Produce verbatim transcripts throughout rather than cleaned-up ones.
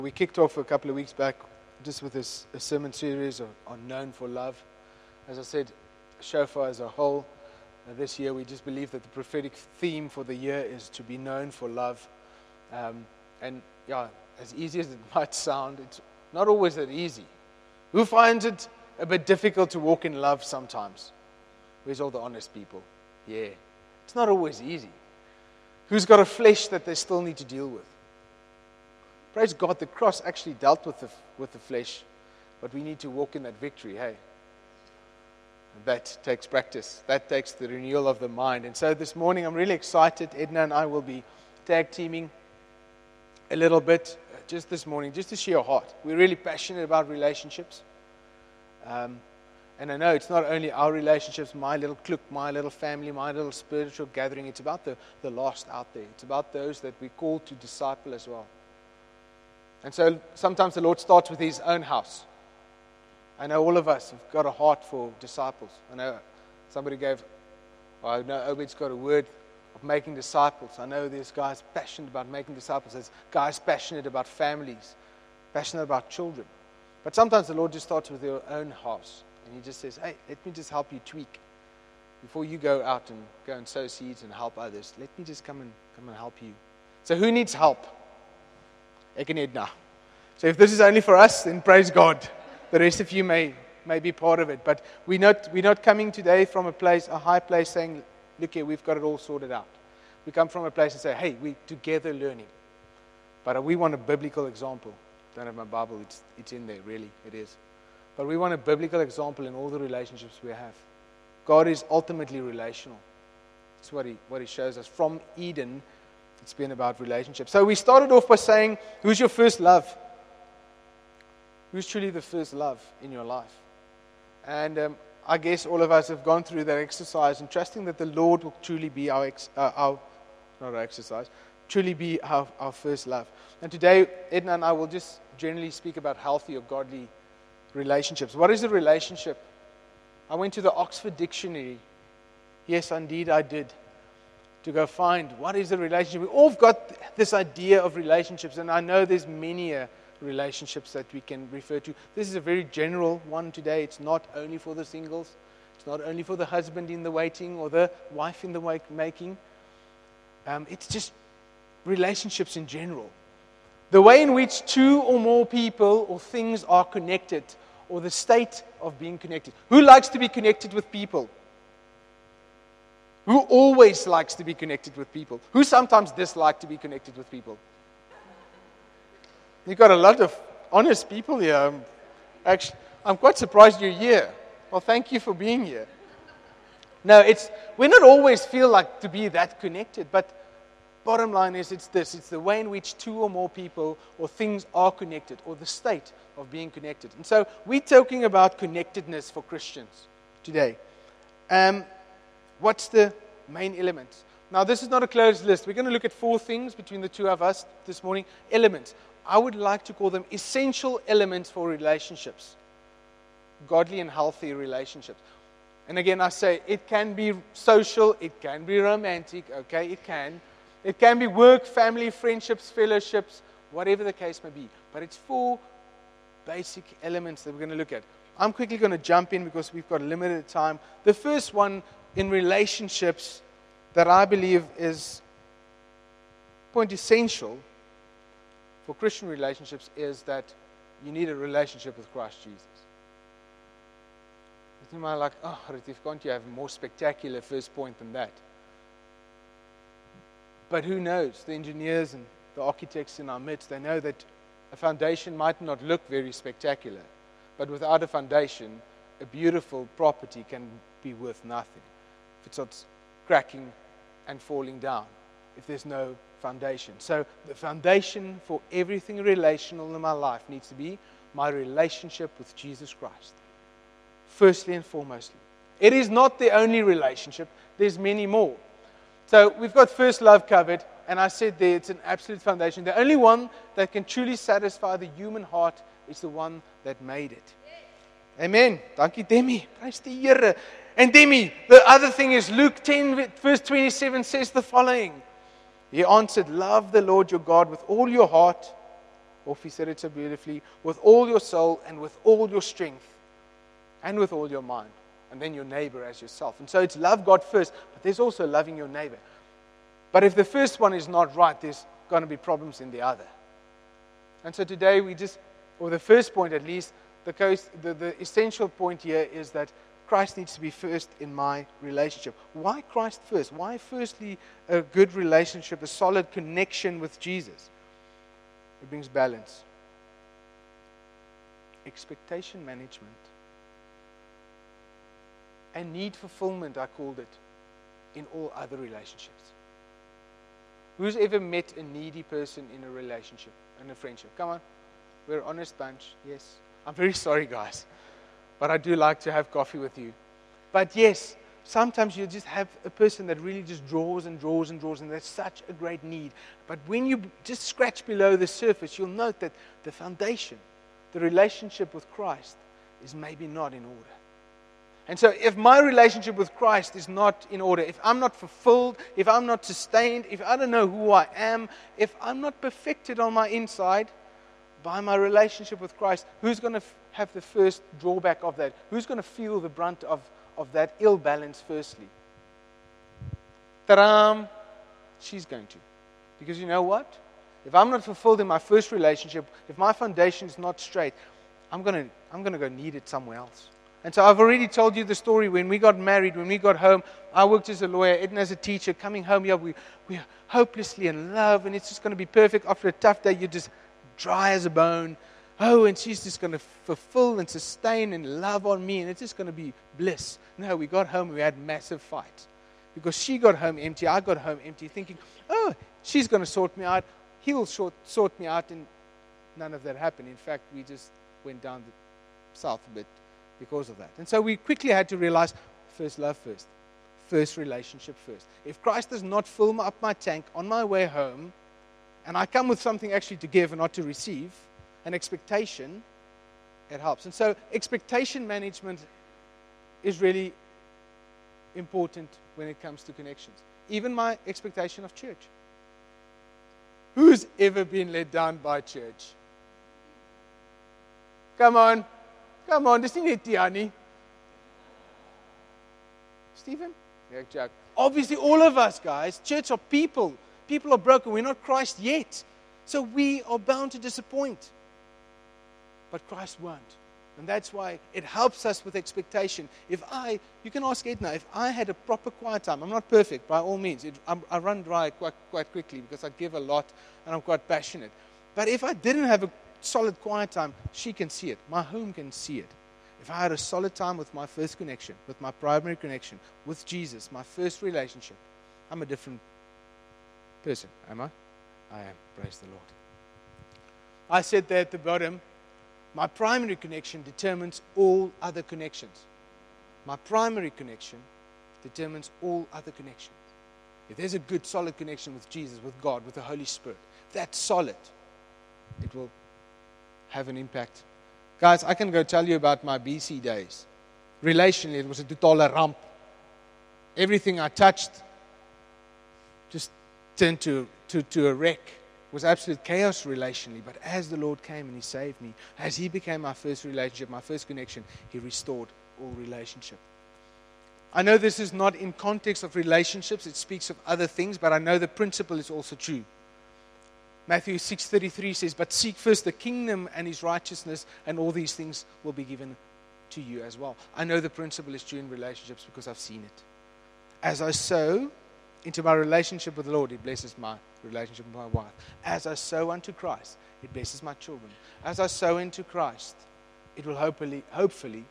We kicked off a couple of weeks back just with this a sermon series on, on Known for Love. As I said, Shofar as a whole, uh, this year we just believe that the prophetic theme for the year is to be known for love. Um, and yeah, as easy as it might sound, it's not always that easy. Who finds it a bit difficult to walk in love sometimes? Where's all the honest people? Yeah, it's not always easy. Who's got a flesh that they still need to deal with? Praise God, the cross actually dealt with the, with the flesh, but we need to walk in that victory, hey? And that takes practice. That takes the renewal of the mind. And so this morning I'm really excited. Edna and I will be tag teaming a little bit uh, just this morning, just to share our heart. We're really passionate about relationships. Um, and I know it's not only our relationships, my little clique, my little family, my little spiritual gathering. It's about the, the lost out there. It's about those that we call to disciple as well. And so sometimes the Lord starts with His own house. I know all of us have got a heart for disciples. I know somebody gave, well, I know Obed's got a word of making disciples. I know there's guys passionate about making disciples. There's guys passionate about families, passionate about children. But sometimes the Lord just starts with your own house. And He just says, hey, let me just help you tweak. Before you go out and go and sow seeds and help others, let me just come and come and help you. So who needs help? Ek en Edna. So if this is only for us, then praise God. The rest of you may, may be part of it. But we're not, we're not coming today from a place, a high place, saying, look here, we've got it all sorted out. We come from a place and say, hey, we're together learning. But we want a biblical example. Don't have my Bible, it's, it's in there, really, it is. But we want a biblical example in all the relationships we have. God is ultimately relational. That's what He, what he shows us. From Eden, it's been about relationships. So we started off by saying, who's your first love? Who's truly the first love in your life? And um, I guess all of us have gone through that exercise and trusting that the Lord will truly be our, ex, uh, our not our exercise, truly be our, our first love. And today, Edna and I will just generally speak about healthy or godly relationships. What is a relationship? I went to the Oxford Dictionary. Yes, indeed I did. To go find what is a relationship. We all got this idea of relationships, and I know there's many uh, relationships that we can refer to. This is a very general one today. It's not only for the singles. It's not only for the husband in the waiting or the wife in the wake making. Um, it's just relationships in general. The way in which two or more people or things are connected, or the state of being connected. Who likes to be connected with people? Who always likes to be connected with people? Who sometimes dislike to be connected with people? You've got a lot of honest people here. I'm, actually, I'm quite surprised you're here. Well, thank you for being here. No, it's we not always feel like to be that connected, but bottom line is it's this. It's the way in which two or more people or things are connected, or the state of being connected. And so we're talking about connectedness for Christians today. Um, What's the main elements? Now, this is not a closed list. We're going to look at four things between the two of us this morning. Elements. I would like to call them essential elements for relationships. Godly and healthy relationships. And again, I say, it can be social, it can be romantic, okay, it can. It can be work, family, friendships, fellowships, whatever the case may be. But it's four basic elements that we're going to look at. I'm quickly going to jump in because we've got limited time. The first one in relationships that I believe is point essential for Christian relationships is that you need a relationship with Christ Jesus. You might like, oh, Retief, can't you have a more spectacular first point than that? But who knows? The engineers and the architects in our midst, they know that a foundation might not look very spectacular, but without a foundation, a beautiful property can be worth nothing. If it starts cracking and falling down, if there's no foundation. So the foundation for everything relational in my life needs to be my relationship with Jesus Christ. Firstly and foremostly. It is not the only relationship. There's many more. So we've got first love covered, and I said there it's an absolute foundation. The only one that can truly satisfy the human heart is the one that made it. Amen. Dankie Demi. Prys die Here. And Demi, the other thing is Luke ten verse twenty-seven says the following. He answered, love the Lord your God with all your heart, Orphe said it so beautifully, with all your soul and with all your strength and with all your mind. And then your neighbor as yourself. And so it's love God first, but there's also loving your neighbor. But if the first one is not right, there's going to be problems in the other. And so today we just, or the first point at least, the, coast, the, the essential point here is that Christ needs to be first in my relationship. Why Christ first? Why firstly a good relationship, a solid connection with Jesus? It brings balance. Expectation management. And need fulfillment, I called it, in all other relationships. Who's ever met a needy person in a relationship, in a friendship? Come on, we're an honest bunch. Yes. I'm very sorry, guys, but I do like to have coffee with you. But yes, sometimes you just have a person that really just draws and draws and draws, and there's such a great need. But when you just scratch below the surface, you'll note that the foundation, the relationship with Christ, is maybe not in order. And so if my relationship with Christ is not in order, if I'm not fulfilled, if I'm not sustained, if I don't know who I am, if I'm not perfected on my inside by my relationship with Christ, who's going to f- have the first drawback of that? Who's going to feel the brunt of, of that ill balance firstly? Ta-da! She's going to. Because you know what? If I'm not fulfilled in my first relationship, if my foundation is not straight, I'm going to I'm going to go need it somewhere else. And so I've already told you the story. When we got married, when we got home, I worked as a lawyer, Edna as a teacher. Coming home here, we, we're hopelessly in love, and it's just going to be perfect. After a tough day, you're just dry as a bone. Oh, and she's just going to fulfill and sustain and love on me, and it's just going to be bliss. No, we got home, we had massive fights. Because she got home empty, I got home empty, thinking, oh, she's going to sort me out. He'll sort, sort me out, and none of that happened. In fact, we just went down the south a bit because of that. And so we quickly had to realize, first love first. First relationship first. If Christ does not fill up my tank on my way home, and I come with something actually to give and not to receive, an expectation, it helps. And so expectation management is really important when it comes to connections. Even my expectation of church. Who's ever been let down by church? Come on. Come on, dis nie net Tiani. Stephen? Yeah, Jack. Obviously, all of us, guys, church are people. People are broken. We're not Christ yet. So we are bound to disappoint. But Christ won't. And that's why it helps us with expectation. If I, you can ask Edna, if I had a proper quiet time, I'm not perfect by all means. It, I'm, I run dry quite, quite quickly because I give a lot and I'm quite passionate. But if I didn't have a solid quiet time, she can see it. My home can see it. If I had a solid time with my first connection, with my primary connection, with Jesus, my first relationship, I'm a different person, am I? I am. Praise the Lord. I said there at the bottom, my primary connection determines all other connections. My primary connection determines all other connections. If there's a good, solid connection with Jesus, with God, with the Holy Spirit, that's solid. It will have an impact. Guys, I can go tell you about my B C days. Relationally, it was a totale ramp. Everything I touched just turned to, to, to a wreck. It was absolute chaos relationally. But as the Lord came and He saved me, as He became my first relationship, my first connection, He restored all relationship. I know this is not in context of relationships. It speaks of other things, but I know the principle is also true. Matthew six thirty-three says, but seek first the kingdom and His righteousness, and all these things will be given to you as well. I know the principle is true in relationships because I've seen it. As I sow into my relationship with the Lord, it blesses my relationship with my wife. As I sow unto Christ, it blesses my children. As I sow into Christ, it will hopefully, hopefully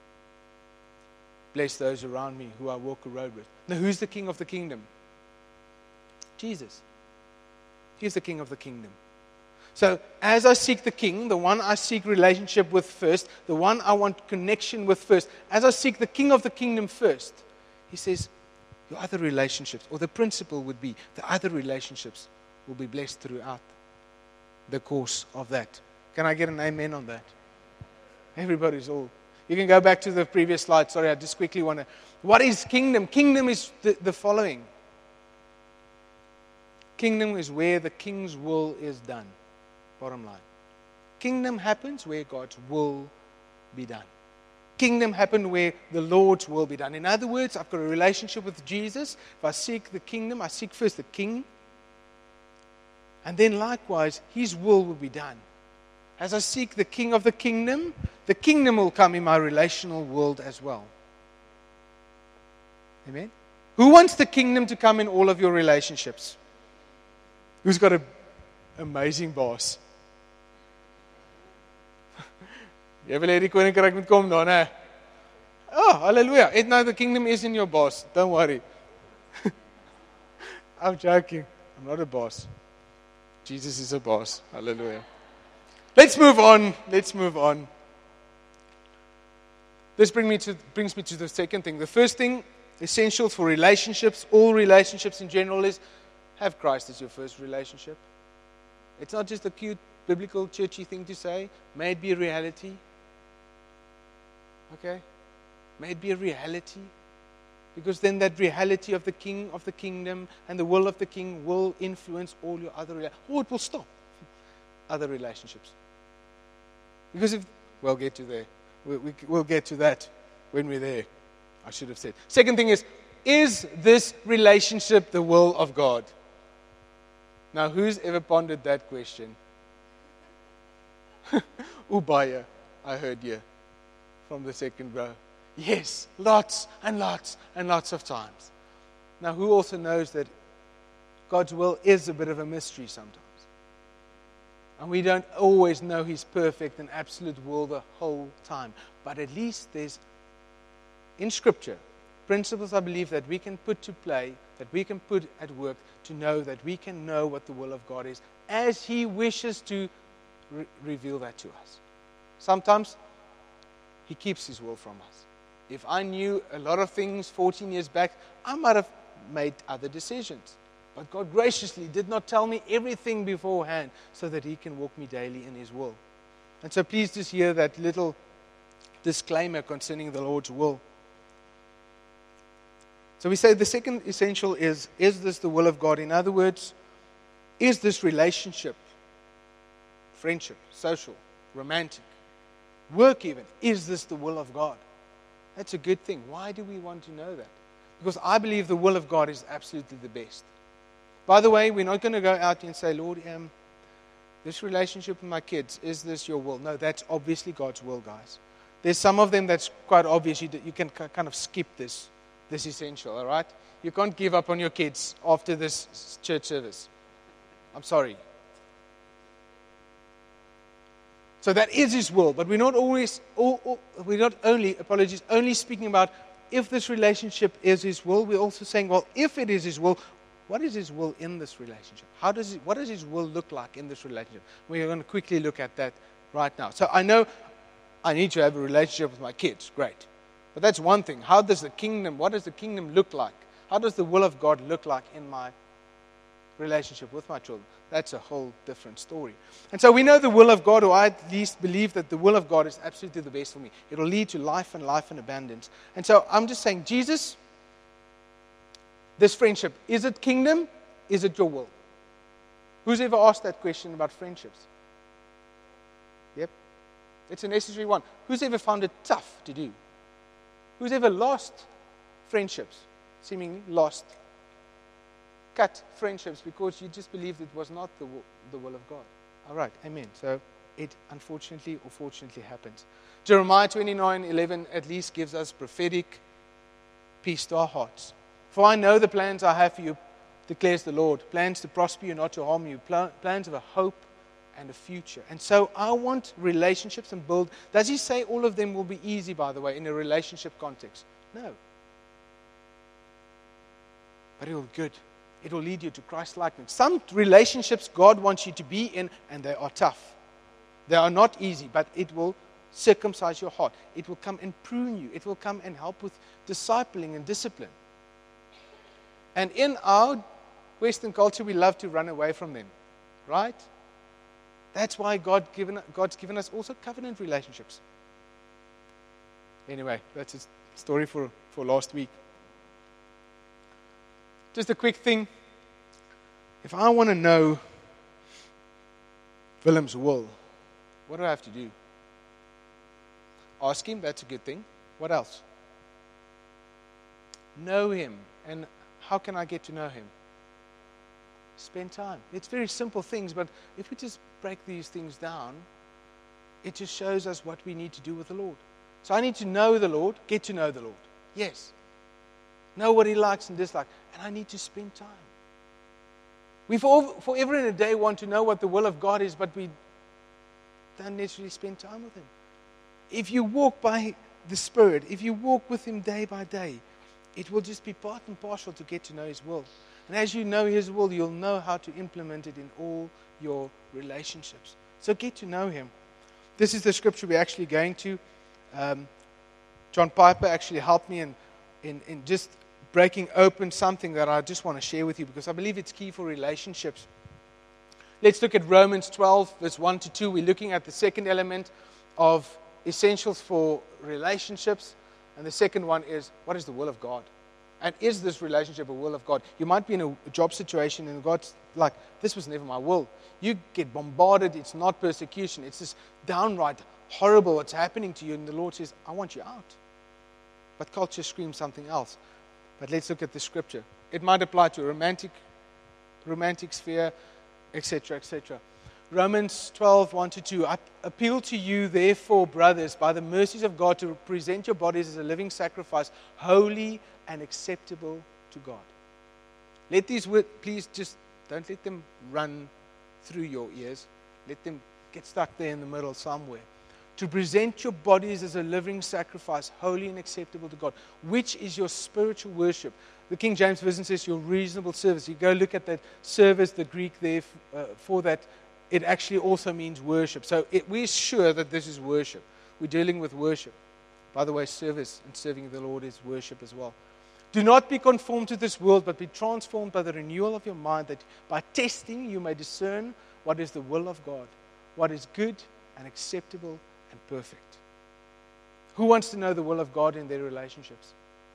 bless those around me who I walk a road with. Now, who's the king of the kingdom? Jesus. He's the king of the kingdom. So, as I seek the king, the one I seek relationship with first, the one I want connection with first, as I seek the king of the kingdom first, He says, your other relationships, or the principle would be, the other relationships will be blessed throughout the course of that. Can I get an amen on that? Everybody's all. You can go back to the previous slide. Sorry, I just quickly want to. What is kingdom? Kingdom is the, the following. Kingdom is where the king's will is done. Bottom line. Kingdom happens where God's will be done. Kingdom happen where the Lord's will be done. In other words, I've got a relationship with Jesus. If I seek the kingdom, I seek first the King. And then likewise, His will will be done. As I seek the King of the kingdom, the kingdom will come in my relational world as well. Amen? Who wants the kingdom to come in all of your relationships? Who's got an amazing boss? Jy wil hê die koninkryk moet kom dan, hè? Oh, hallelujah. It now the kingdom is in your boss. Don't worry. I'm joking. I'm not a boss. Jesus is a boss. Hallelujah. Let's move on. Let's move on. This brings me to, brings me to the second thing. The first thing, essential for relationships, all relationships in general, is have Christ as your first relationship. It's not just a cute, biblical, churchy thing to say. May it be a reality. Okay? May it be a reality. Because then that reality of the King of the kingdom and the will of the King will influence all your other relationships. Or it will stop other relationships. Because if, we'll get to there. We, we, we'll get to that when we're there. I should have said. Second thing is, is this relationship the will of God? Now, who's ever pondered that question? Ubaya, I heard you from the second row. Yes, lots and lots and lots of times. Now, who also knows that God's will is a bit of a mystery sometimes? And we don't always know His perfect and absolute will the whole time. But at least there's, in Scripture, principles I believe that we can put to play, that we can put at work to know that we can know what the will of God is as He wishes to re- reveal that to us. Sometimes He keeps His will from us. If I knew a lot of things fourteen years back, I might have made other decisions. But God graciously did not tell me everything beforehand so that He can walk me daily in His will. And so please just hear that little disclaimer concerning the Lord's will. So we say the second essential is, is this the will of God? In other words, is this relationship, friendship, social, romantic, work even, is this the will of God? That's a good thing. Why do we want to know that? Because I believe the will of God is absolutely the best. By the way, we're not going to go out and say, Lord, um, this relationship with my kids, is this your will? No, that's obviously God's will, guys. There's some of them that's quite obvious. You, you can kind of skip this, this essential, all right? You can't give up on your kids after this church service. I'm sorry. So that is His will, but we're not always, all, all, we're not only, apologies, only speaking about if this relationship is His will. We're also saying, well, if it is His will, what is His will in this relationship? How does it, what does His will look like in this relationship? We're going to quickly look at that right now. So I know I need to have a relationship with my kids, great. But that's one thing. How does the kingdom, what does the kingdom look like? How does the will of God look like in my relationship with my children? That's a whole different story. And so we know the will of God, or I at least believe that the will of God is absolutely the best for me. It will lead to life and life in abundance. And so I'm just saying, Jesus, this friendship, is it kingdom? Is it your will? Who's ever asked that question about friendships? Yep. It's a necessary one. Who's ever found it tough to do? Who's ever lost friendships? Seemingly lost. Cut friendships because you just believed it was not the will, the will of God. All right, amen. So it unfortunately or fortunately happens. Jeremiah twenty-nine eleven at least gives us prophetic peace to our hearts. For I know the plans I have for you, declares the Lord. Plans to prosper you, not to harm you. Pl- plans of a hope and a future. And so I want relationships and build. Does He say all of them will be easy, by the way, in a relationship context? No. But it will be good. It will lead you to Christ-likeness. Some relationships God wants you to be in, and they are tough. They are not easy, but it will circumcise your heart. It will come and prune you. It will come and help with discipling and discipline. And in our Western culture, we love to run away from them, right? That's why God given, God's given us also covenant relationships. Anyway, that's a story for, for last week. Just a quick thing. If I want to know Willem's will, What do I have to do? Ask Him, that's a good thing. What else? Know Him. And how can I get to know Him? Spend time. It's very simple things, but if we just break these things down, it just shows us what we need to do with the Lord. So I need to know the Lord, get to know the Lord. Yes. Know what He likes and dislikes. And I need to spend time. We for, forever in a day want to know what the will of God is, but we don't necessarily spend time with Him. If you walk by the Spirit, if you walk with Him day by day, it will just be part and parcel to get to know His will. And as you know His will, you'll know how to implement it in all your relationships. So get to know Him. This is the scripture we're actually going to. Um, John Piper actually helped me in, in, in just breaking open something that I just want to share with you, because I believe it's key for relationships. Let's look at Romans twelve, verse one to two. We're looking at the second element of essentials for relationships. And the second one is, what is the will of God? And is this relationship a will of God? You might be in a job situation and God's like, this was never my will. You get bombarded. It's not persecution. It's just downright horrible what's happening to you. And the Lord says, I want you out. But culture screams something else. But let's look at the scripture. It might apply to a romantic, romantic sphere, et cetera, et cetera. Romans twelve, one to two. I appeal to you, therefore, brothers, by the mercies of God, to present your bodies as a living sacrifice, holy and acceptable to God. Let these words, please just don't let them run through your ears. Let them get stuck there in the middle somewhere. To present your bodies as a living sacrifice, holy and acceptable to God, which is your spiritual worship. The King James Version says your reasonable service. You go look at that service, the Greek there uh, for that. It actually also means worship. So it, we're sure that this is worship. We're dealing with worship. By the way, service and serving the Lord is worship as well. Do not be conformed to this world, but be transformed by the renewal of your mind, that by testing you may discern what is the will of God, what is good and acceptable and perfect. Who wants to know the will of God in their relationships?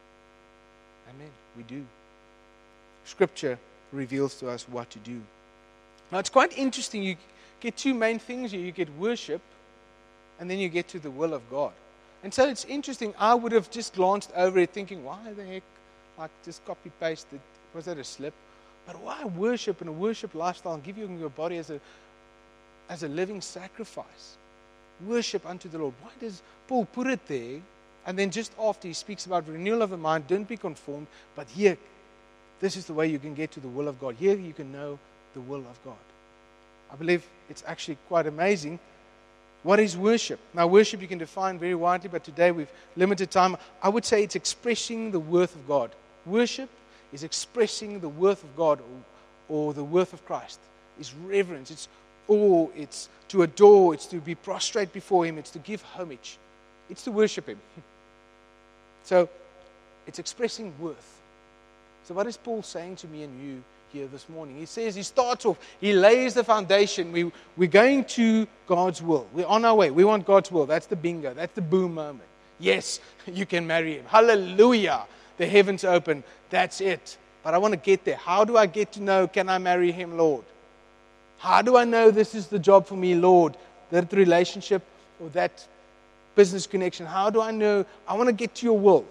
Amen. We do. Scripture reveals to us what to do. Now, it's quite interesting. You get two main things here. You get worship, and then you get to the will of God. And so it's interesting. I would have just glanced over it thinking, why the heck, like just copy-paste it. Was that a slip? But why worship and a worship lifestyle and give you your body as a, as a living sacrifice? Worship unto the Lord. Why does Paul put it there? And then just after he speaks about renewal of the mind, don't be conformed, but here, this is the way you can get to the will of God. Here you can know the will of God. I believe it's actually quite amazing. What is worship? Now, worship you can define very widely, but today we've limited time. I would say it's expressing the worth of God. Worship is expressing the worth of God, or, or the worth of Christ. It's reverence, it's awe, it's to adore, it's to be prostrate before Him, it's to give homage. It's to worship Him. So, it's expressing worth. So what is Paul saying to me and you here this morning? He says, he starts off, he lays the foundation. We, we're going to God's will. We're on our way. We want God's will. That's the bingo. That's the boom moment. Yes, you can marry Him. Hallelujah. The heavens open. That's it. But I want to get there. How do I get to know, can I marry Him, Lord? How do I know this is the job for me, Lord? That relationship or that business connection. How do I know? I want to get to your will.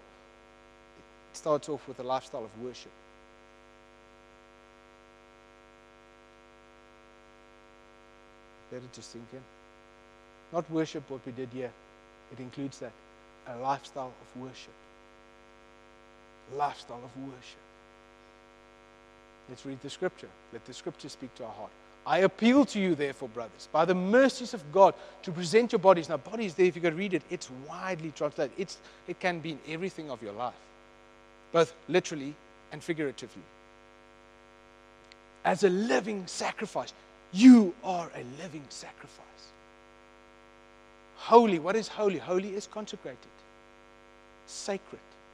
It starts off with a lifestyle of worship. Let it just sink in. Not worship what we did here. It includes that. A lifestyle of worship. Lifestyle of worship. Let's read the scripture. Let the scripture speak to our heart. I appeal to you, therefore, brothers, by the mercies of God, to present your bodies. Now, bodies there, if you go read it, it's widely translated. It's, it can be in everything of your life, both literally and figuratively. As a living sacrifice. You are a living sacrifice. Holy. What is holy? Holy is consecrated. Sacred.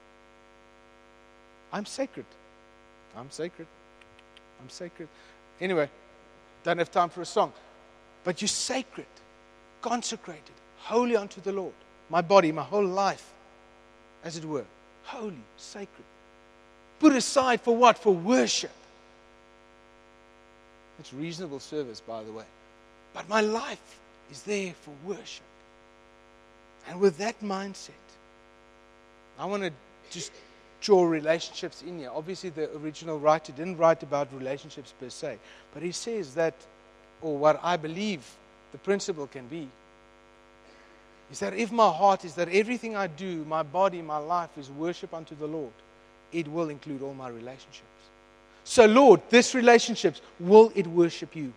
I'm sacred. I'm sacred. I'm sacred. Anyway, don't have time for a song. But you're sacred, consecrated, holy unto the Lord. My body, my whole life, as it were. Holy, sacred. Put aside for what? For worship. It's reasonable service, by the way. But my life is there for worship. And with that mindset, I want to just draw relationships in here. Obviously, the original writer didn't write about relationships per se, but he says that, or what I believe the principle can be, is that if my heart is that everything I do, my body, my life is worship unto the Lord, it will include all my relationships. So, Lord, this relationships, will it worship you?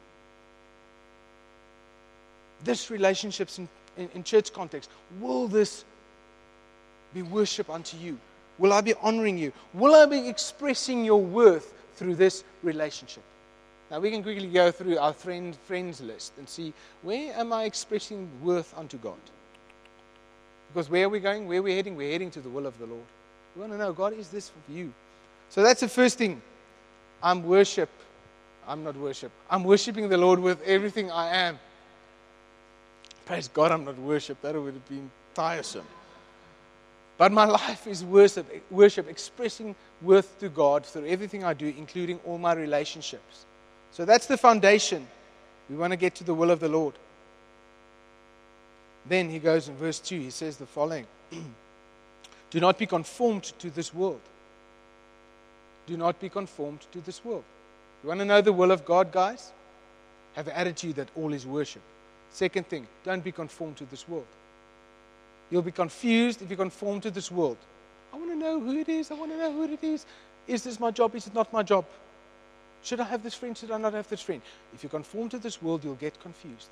This relationships in, in, in church context, will this be worship unto you? Will I be honoring you? Will I be expressing your worth through this relationship? Now, we can quickly go through our friend, friends list and see, where am I expressing worth unto God? Because where are we going? Where are we heading? We're heading to the will of the Lord. We want to know, God, is this for you? So that's the first thing. I'm worship. I'm not worship. I'm worshiping the Lord with everything I am. Praise God, I'm not worship. That would have been tiresome. But my life is worship, worship, expressing worth to God through everything I do, including all my relationships. So that's the foundation. We want to get to the will of the Lord. Then he goes in verse two, he says the following. Do not be conformed to this world. Do not be conformed to this world. You want to know the will of God, guys? Have an attitude that all is worship. Second thing, don't be conformed to this world. You'll be confused if you conform to this world. I want to know who it is. I want to know who it is. Is this my job? Is it not my job? Should I have this friend? Should I not have this friend? If you conform to this world, you'll get confused.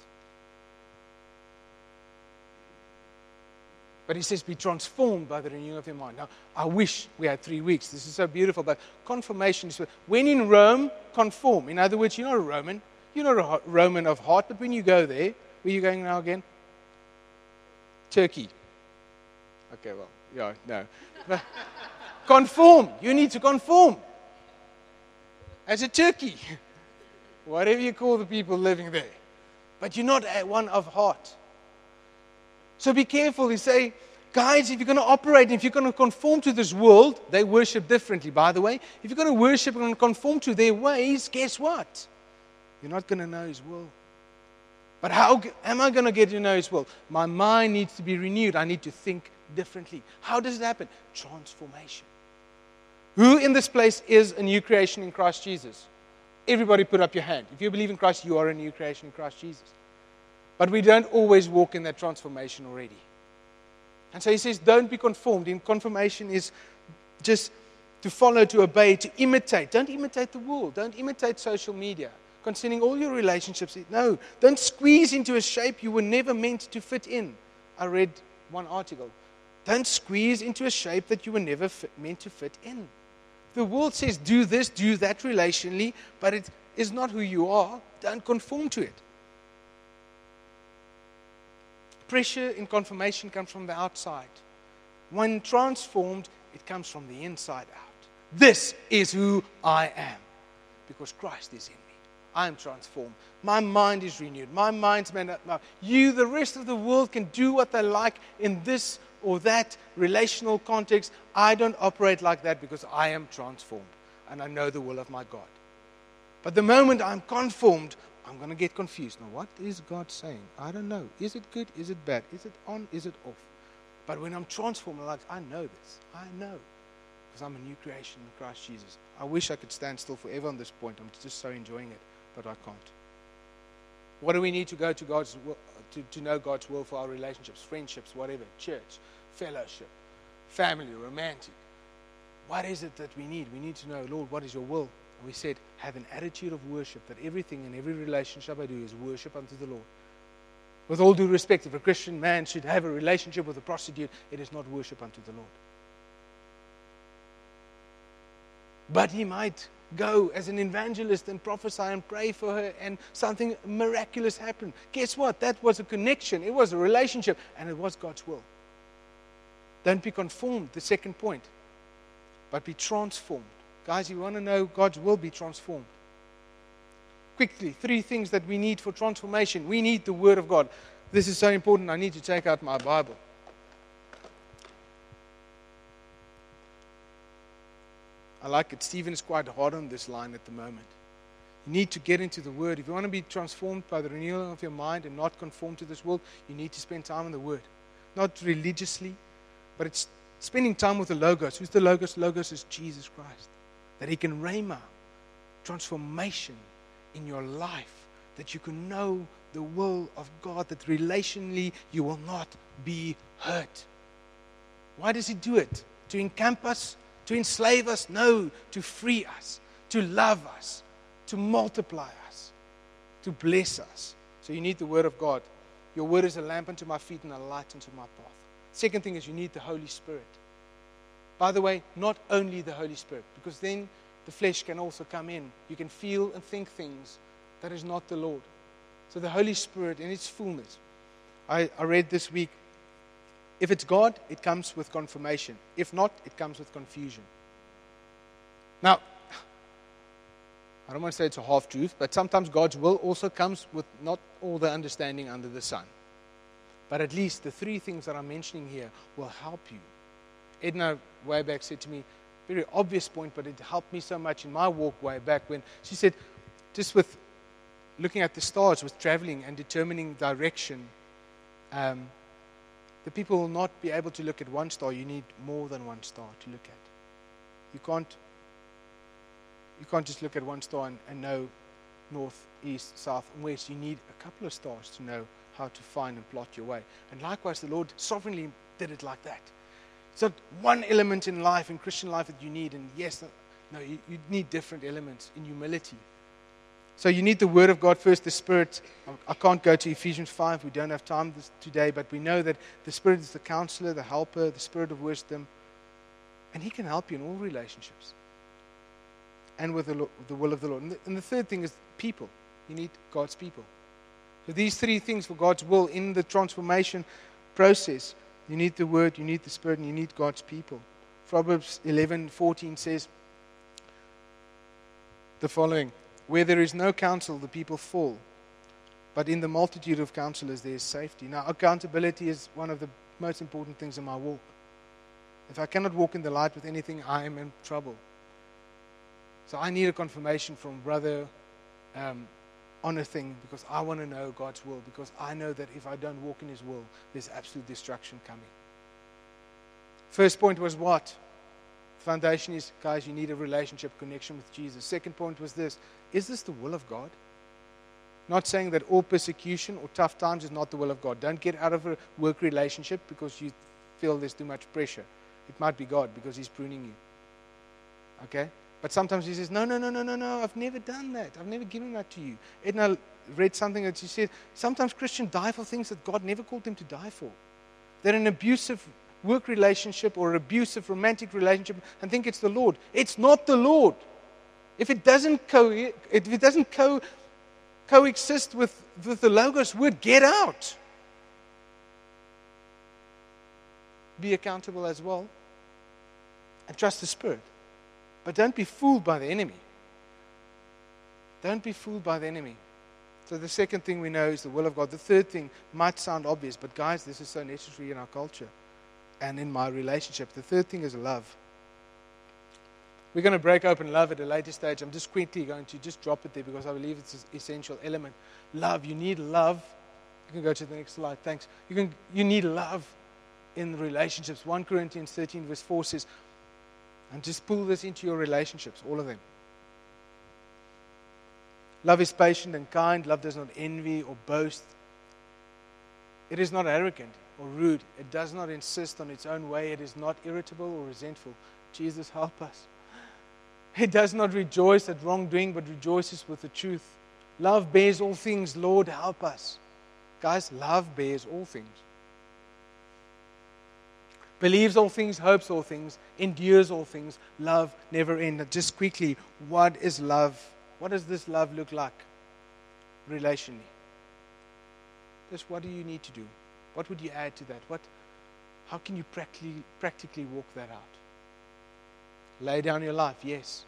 But he says, be transformed by the renewing of your mind. Now, I wish we had three weeks. This is so beautiful. But confirmation is, when in Rome, conform. In other words, you're not a Roman. You're not a Roman of heart. But when you go there, where are you going now again? Turkey. Okay, well, yeah, no. Conform. You need to conform. As a Turkey. Whatever you call the people living there. But you're not one of heart. So be careful. You say, guys, if you're going to operate, if you're going to conform to this world, they worship differently, by the way. If you're going to worship and conform to their ways, guess what? You're not going to know His will. But how am I going to get to know His will? My mind needs to be renewed. I need to think differently. How does it happen? Transformation. Who in this place is a new creation in Christ Jesus? Everybody put up your hand. If you believe in Christ, you are a new creation in Christ Jesus. But we don't always walk in that transformation already. And so he says, don't be conformed. In confirmation is just to follow, to obey, to imitate. Don't imitate the world. Don't imitate social media. Concerning all your relationships, no. Don't squeeze into a shape you were never meant to fit in. I read one article. Don't squeeze into a shape that you were never fit, meant to fit in. The world says, do this, do that relationally, but it is not who you are. Don't conform to it. Pressure in confirmation comes from the outside. When transformed, it comes from the inside out. This is who I am, because Christ is in me. I am transformed. My mind is renewed. My mind's made up now. You, the rest of the world, can do what they like in this or that relational context. I don't operate like that because I am transformed and I know the will of my God. But the moment I'm conformed, I'm going to get confused. Now, what is God saying? I don't know. Is it good? Is it bad? Is it on? Is it off? But when I'm transformed, I'm like, I know this. I know. Because I'm a new creation in Christ Jesus. I wish I could stand still forever on this point. I'm just so enjoying it, but I can't. What do we need to go to God's will, to, to know God's will for our relationships, friendships, whatever, church, fellowship, family, romantic? What is it that we need? We need to know, Lord, what is your will? We said, have an attitude of worship, that everything and every relationship I do is worship unto the Lord. With all due respect, if a Christian man should have a relationship with a prostitute, it is not worship unto the Lord. But he might go as an evangelist and prophesy and pray for her and something miraculous happened. Guess what? That was a connection. It was a relationship and it was God's will. Don't be conformed, the second point, but be transformed. Guys, you want to know God's will, be transformed. Quickly, three things that we need for transformation. We need the Word of God. This is so important. I need to take out my Bible. I like it. Stephen is quite hard on this line at the moment. You need to get into the Word. If you want to be transformed by the renewal of your mind and not conform to this world, you need to spend time in the Word. Not religiously, but it's spending time with the Logos. Who's the Logos? Logos is Jesus Christ. That He can rhema, transformation in your life. That you can know the will of God. That relationally you will not be hurt. Why does He do it? To encamp us? To enslave us? No, to free us. To love us. To multiply us. To bless us. So you need the Word of God. Your Word is a lamp unto my feet and a light unto my path. Second thing is you need the Holy Spirit. By the way, not only the Holy Spirit, because then the flesh can also come in. You can feel and think things that is not the Lord. So the Holy Spirit in its fullness. I, I read this week, if it's God, it comes with confirmation. If not, it comes with confusion. Now, I don't want to say it's a half-truth, but sometimes God's will also comes with not all the understanding under the sun. But at least the three things that I'm mentioning here will help you. Edna way back said to me, very obvious point, but it helped me so much in my walk way back when she said, just with looking at the stars, with traveling and determining direction, um, the people will not be able to look at one star. You need more than one star to look at. You can't You can't just look at one star and, and know north, east, south, and west. You need a couple of stars to know how to find and plot your way. And likewise, the Lord sovereignly did it like that. It's not one element in life, in Christian life, that you need. And yes, no, you, you need different elements in humility. So you need the Word of God first, the Spirit. I can't go to Ephesians five. We don't have time this, today, but we know that the Spirit is the counselor, the helper, the Spirit of wisdom. And He can help you in all relationships. And with the, the will of the Lord. And the, and the third thing is people. You need God's people. So these three things for God's will in the transformation process. You need the Word, you need the Spirit, and you need God's people. Proverbs eleven fourteen says the following. Where there is no counsel, the people fall. But in the multitude of counselors, there is safety. Now, accountability is one of the most important things in my walk. If I cannot walk in the light with anything, I am in trouble. So I need a confirmation from brother um, on a thing because I want to know God's will, because I know that if I don't walk in His will, there's absolute destruction coming. First point was what? Foundation is, guys, you need a relationship connection with Jesus. Second point was this. Is this the will of God? Not saying that all persecution or tough times is not the will of God. Don't get out of a work relationship because you feel there's too much pressure. It might be God because He's pruning you. Okay? But sometimes He says, no, no, no, no, no, no, I've never done that. I've never given that to you. Edna read something that she said, sometimes Christians die for things that God never called them to die for. They're in an abusive work relationship or abusive romantic relationship and think it's the Lord. It's not the Lord. If it doesn't co if it doesn't co coexist with, with the Logos word, get out. Be accountable as well. And trust the Spirit. But don't be fooled by the enemy. Don't be fooled by the enemy. So the second thing we know is the will of God. The third thing might sound obvious, but guys, this is so necessary in our culture and in my relationship. The third thing is love. We're going to break open love at a later stage. I'm just quickly going to just drop it there because I believe it's an essential element. Love. You need love. You can go to the next slide. Thanks. You can. You need love in relationships. First Corinthians thirteen verse four says, and just pull this into your relationships, all of them. Love is patient and kind. Love does not envy or boast. It is not arrogant or rude. It does not insist on its own way. It is not irritable or resentful. Jesus, help us. It does not rejoice at wrongdoing, but rejoices with the truth. Love bears all things. Lord, help us. Guys, love bears all things. Believes all things, hopes all things, endures all things. Love never ends. Just quickly, what is love? What does this love look like relationally? Just what do you need to do? What would you add to that? What? How can you practically, practically walk that out? Lay down your life, yes.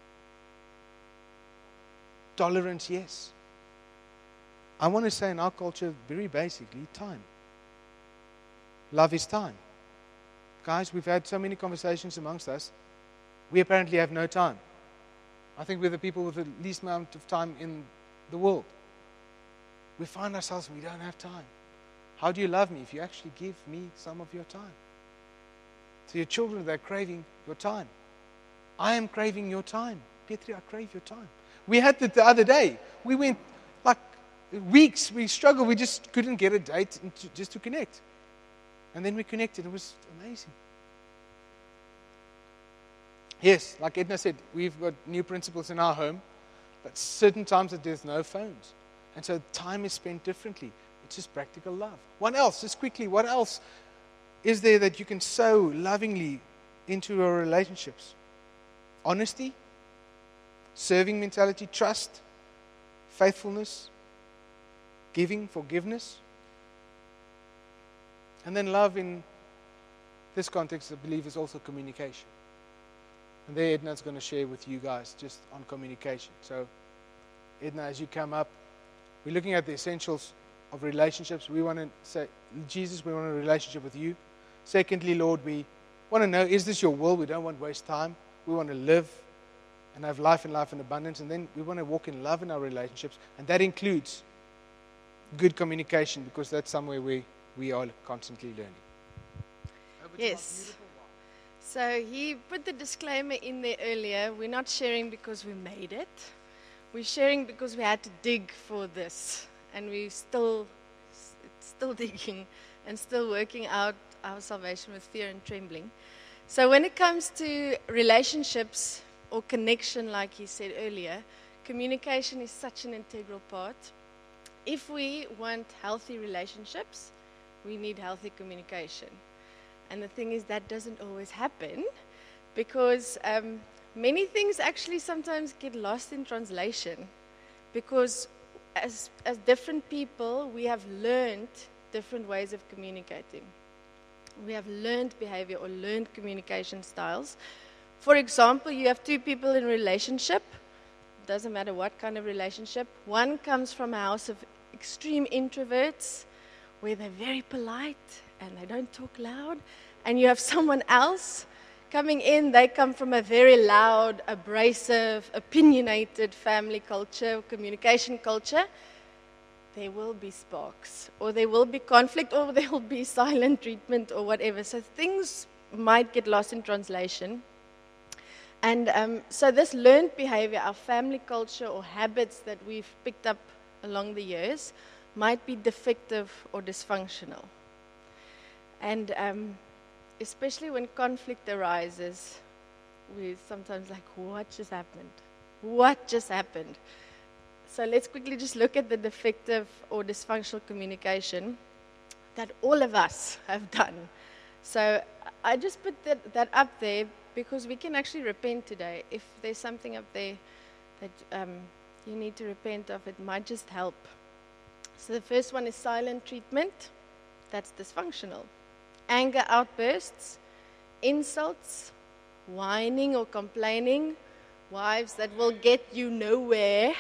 Tolerance, yes. I want to say in our culture, very basically, time. Love is time. Guys, we've had so many conversations amongst us. We apparently have no time. I think we're the people with the least amount of time in the world. We find ourselves, we don't have time. How do you love me if you actually give me some of your time? To your children, they're craving your time. I am craving your time. Petri, I crave your time. We had that the other day. We went like weeks, we struggled, we just couldn't get a date and to, just to connect. And then we connected. It was amazing. Yes, like Edna said, we've got new principles in our home, but certain times that there's no phones. And so time is spent differently. It's just practical love. What else? Just quickly, what else is there that you can sow lovingly into your relationships? Honesty, serving mentality, trust, faithfulness, giving, forgiveness. And then love in this context, I believe, is also communication. And there Edna's going to share with you guys just on communication. So, Edna, as you come up, we're looking at the essentials of relationships. We want to say, Jesus, we want a relationship with you. Secondly, Lord, we want to know, is this your will? We don't want to waste time. We want to live and have life and life in abundance. And then we want to walk in love in our relationships. And that includes good communication, because that's somewhere we, we are constantly learning. Yes. So he put the disclaimer in there earlier. We're not sharing because we made it. We're sharing because we had to dig for this. And we're still, still digging and still working out our salvation with fear and trembling. So when it comes to relationships or connection, like he said earlier, communication is such an integral part. If we want healthy relationships, we need healthy communication. And the thing is, that doesn't always happen because um, many things actually sometimes get lost in translation, because as, as different people, we have learned different ways of communicating. We have learned behavior or learned communication styles. For example, you have two people in a relationship. Doesn't matter what kind of relationship. One comes from a house of extreme introverts, where they're very polite and they don't talk loud. And you have someone else coming in, they come from a very loud, abrasive, opinionated family culture, communication culture. There will be sparks, or there will be conflict, or there will be silent treatment, or whatever. So things might get lost in translation. And um, so this learned behavior, our family culture or habits that we've picked up along the years, might be defective or dysfunctional. And um, especially when conflict arises, we're sometimes like, what just happened? What just happened? So let's quickly just look at the defective or dysfunctional communication that all of us have done. So I just put that, that up there because we can actually repent today. If there's something up there that um, you need to repent of, it might just help. So the first one is silent treatment. That's dysfunctional. Anger outbursts, insults, whining or complaining, wives that will get you nowhere.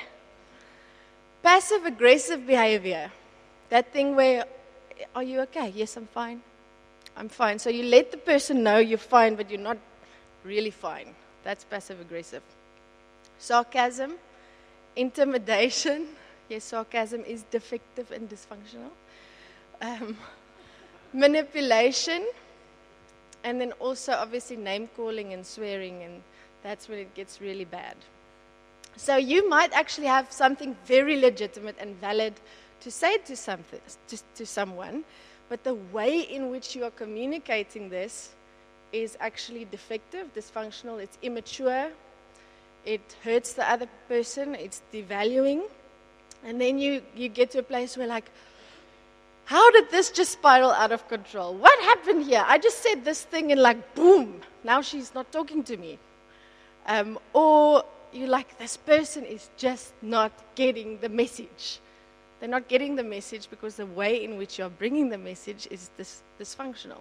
Passive-aggressive behavior, that thing where, are you okay? Yes, I'm fine. I'm fine. So you let the person know you're fine, but you're not really fine. That's passive-aggressive. Sarcasm, intimidation. Yes, sarcasm is defective and dysfunctional. Um, manipulation, and then also obviously name-calling and swearing, and that's when it gets really bad. So you might actually have something very legitimate and valid to say to something, to, to someone, but the way in which you are communicating this is actually defective, dysfunctional, it's immature, it hurts the other person, it's devaluing, and then you, you get to a place where like, how did this just spiral out of control? What happened here? I just said this thing and like, boom, now she's not talking to me. Um, or you're like, this person is just not getting the message. They're not getting the message because the way in which you're bringing the message is dis- dysfunctional.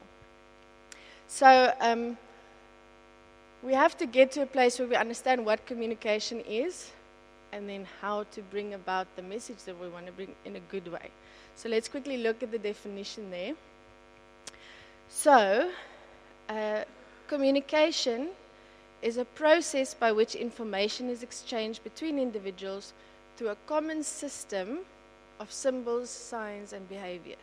So um, we have to get to a place where we understand what communication is and then how to bring about the message that we want to bring in a good way. So let's quickly look at the definition there. So, uh, communication is a process by which information is exchanged between individuals through a common system of symbols, signs, and behavior.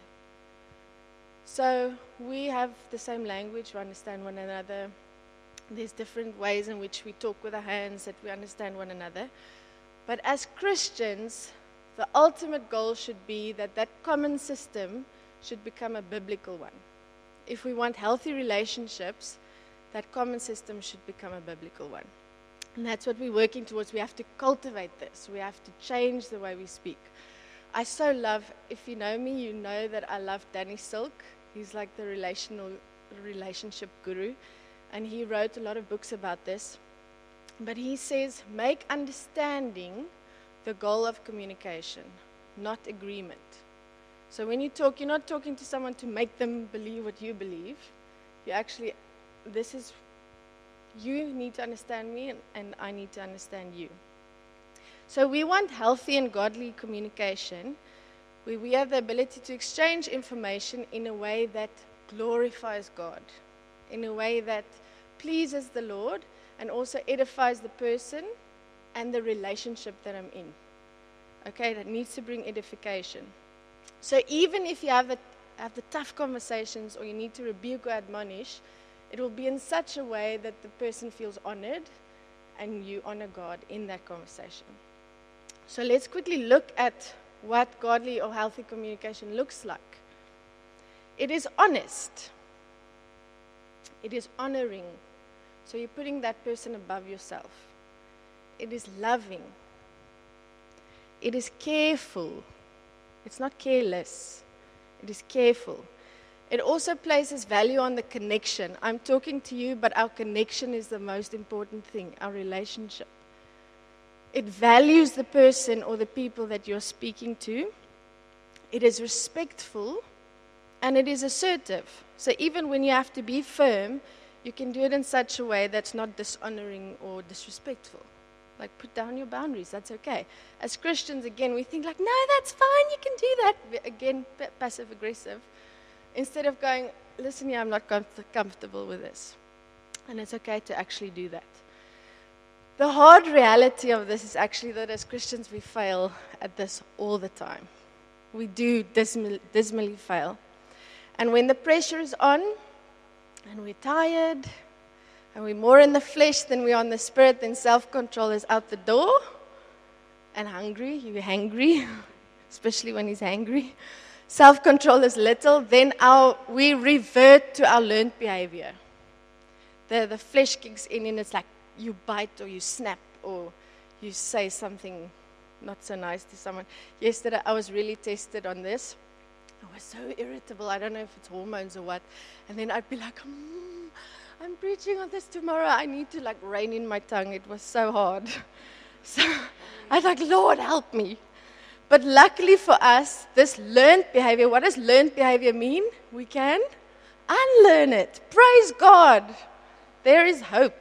So we have the same language, we understand one another. There's different ways in which we talk with our hands that we understand one another. But as Christians, the ultimate goal should be that that common system should become a biblical one. If we want healthy relationships, that common system should become a biblical one. And that's what we're working towards. We have to cultivate this. We have to change the way we speak. I so love, if you know me, you know that I love Danny Silk. He's like the relational relationship guru. And he wrote a lot of books about this. But he says, make understanding the goal of communication, not agreement. So when you talk, you're not talking to someone to make them believe what you believe. You actually, this is, you need to understand me and, and I need to understand you. So we want healthy and godly communication where we have the ability to exchange information in a way that glorifies God, in a way that pleases the Lord and also edifies the person and the relationship that I'm in. Okay, that needs to bring edification. So even if you have, a, have the tough conversations or you need to rebuke or admonish, it will be in such a way that the person feels honored and you honor God in that conversation. So let's quickly look at what godly or healthy communication looks like. It is honest. It is honoring. So you're putting that person above yourself. It is loving. It is careful. It's not careless. It is careful. It also places value on the connection. I'm talking to you, but our connection is the most important thing, our relationship. It values the person or the people that you're speaking to. It is respectful, and it is assertive. So even when you have to be firm, you can do it in such a way that's not dishonoring or disrespectful. Like, put down your boundaries, that's okay. As Christians, again, we think like, no, that's fine, you can do that. Again, p- passive-aggressive. Instead of going, listen here, I'm not com- comfortable with this. And it's okay to actually do that. The hard reality of this is actually that as Christians, we fail at this all the time. We do dismal- dismally fail. And when the pressure is on, and we're tired, and we're more in the flesh than we are in the spirit, then self-control is out the door. And hungry, you're hangry, especially when he's angry. Self-control is little, then our, we revert to our learned behavior. The, the flesh kicks in and it's like you bite or you snap or you say something not so nice to someone. Yesterday I was really tested on this. I was so irritable. I don't know if it's hormones or what. And then I'd be like, mm, I'm preaching on this tomorrow. I need to like rein in my tongue. It was so hard. So I was like, Lord, help me. But luckily for us, this learned behavior, what does learned behavior mean? We can unlearn it. Praise God. There is hope.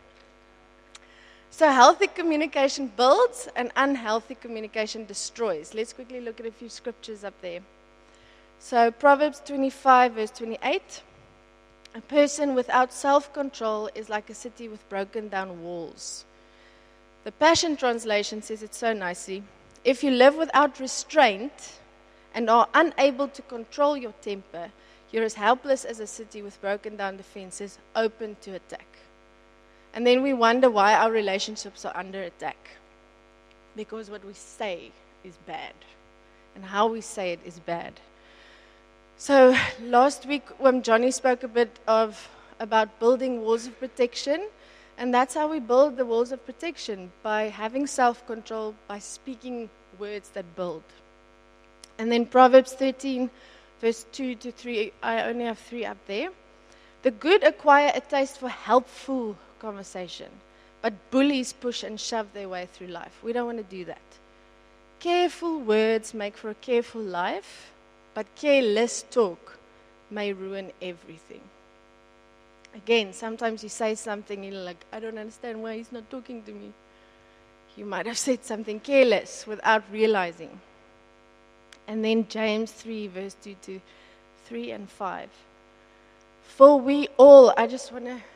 So healthy communication builds and unhealthy communication destroys. Let's quickly look at a few scriptures up there. So Proverbs twenty-five, verse twenty-eight. A person without self-control is like a city with broken down walls. The Passion Translation says it so nicely. If you live without restraint and are unable to control your temper, you're as helpless as a city with broken down defenses, open to attack. And then we wonder why our relationships are under attack. Because what we say is bad. And how we say it is bad. So last week when Johnny spoke a bit of about building walls of protection, and that's how we build the walls of protection, by having self-control, by speaking words that build. And then Proverbs thirteen, verse two to three, I only have three up there. The good acquire a taste for helpful conversation, but bullies push and shove their way through life. We don't want to do that. Careful words make for a careful life, but careless talk may ruin everything. Again, sometimes you say something and you're like, I don't understand why he's not talking to me. You might have said something careless without realizing. And then James three, verse two to three and five. For we all, I just want to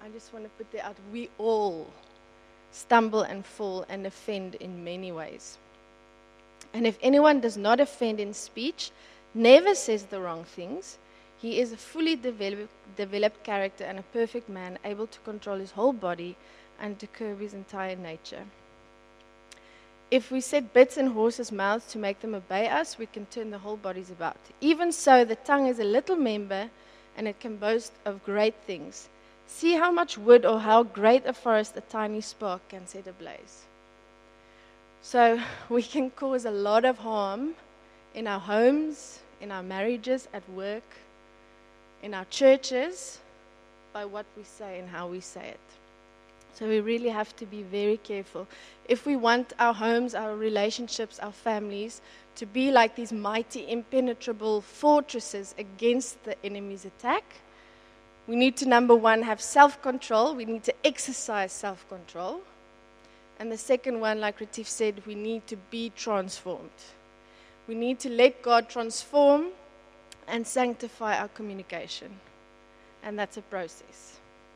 I just want to put that out. We all stumble and fall and offend in many ways. And if anyone does not offend in speech, never says the wrong things, he is a fully develop, developed character and a perfect man, able to control his whole body and to curb his entire nature. If we set bits in horses' mouths to make them obey us, we can turn the whole bodies about. Even so, the tongue is a little member, and it can boast of great things. See how much wood or how great a forest a tiny spark can set ablaze. So we can cause a lot of harm in our homes, in our marriages, at work, in our churches, by what we say and how we say it. So we really have to be very careful. If we want our homes, our relationships, our families to be like these mighty, impenetrable fortresses against the enemy's attack, we need to, number one, have self-control. We need to exercise self-control. And the second one, like Retief said, we need to be transformed. We need to let God transform and sanctify our communication. And that's a process.